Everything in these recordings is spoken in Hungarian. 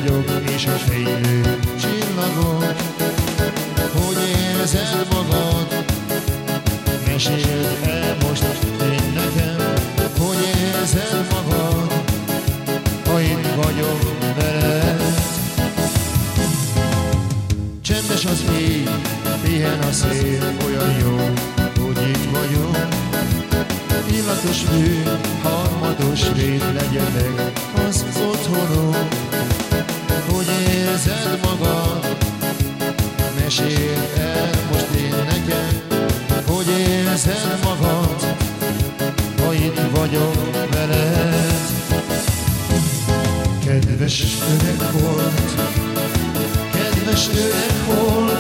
vagyok, és a fénylő csillagok. Hogy érzed magad? Meséld el most én nekem. Hogy érzed magad, ha itt vagyok veled? Csendes az ég, pihen a szél, olyan jó, hogy itt vagyok. Illatos fű, harmados rét, legyen meg az otthonunk. Hogy érzed magad? Meséld el most én nekem. Hogy érzed magad, ha itt vagyok veled? Kedves öreg hold, kedves öreg hold,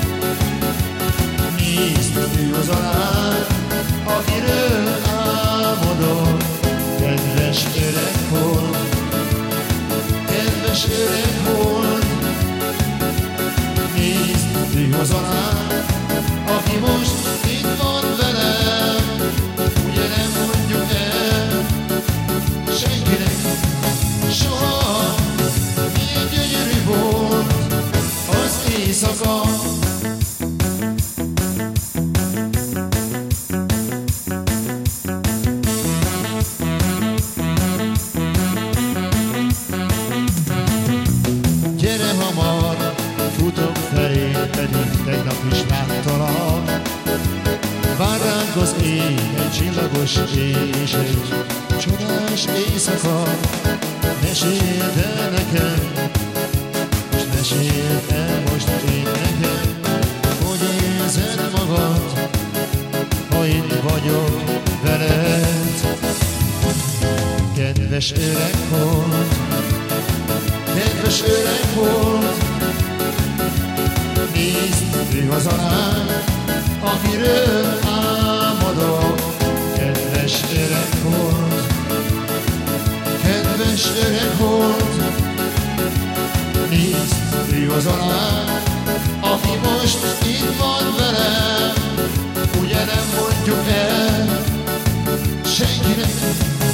nézd ő az alá, akiről álmodom. Kedves öreg hold, kedves öreg hold, nézd ő az alá, aki most itt van velem. Ugye nem mondjuk el senkinek soha, milyen gyönyörű volt az éjszaka. Gyere hamar, futok felé, pedig tegnap is láttalak. Vár ránk az ég, egy csillagos ég és egy csodás éjszaka. Meséld el nekem, és meséld el most én nekem. Hogy érzed magad, ha itt vagyok veled? Kedves öreg hold, kedves öreg hold, nézd ő az alá, akiről álmodok. Kedves öreg hold, kedves öreg hold, nézd ő az alá, aki most itt van velem. Ugye nem mondjuk el senkinek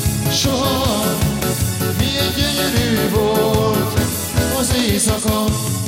soha, milyen gyönyörű volt az éjszaka.